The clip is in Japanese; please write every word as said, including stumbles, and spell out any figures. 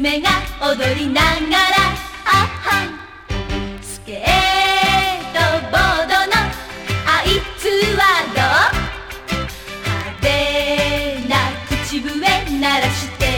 娘が踊りながらあはんスケートボードのあいつはどう派手な口笛鳴らして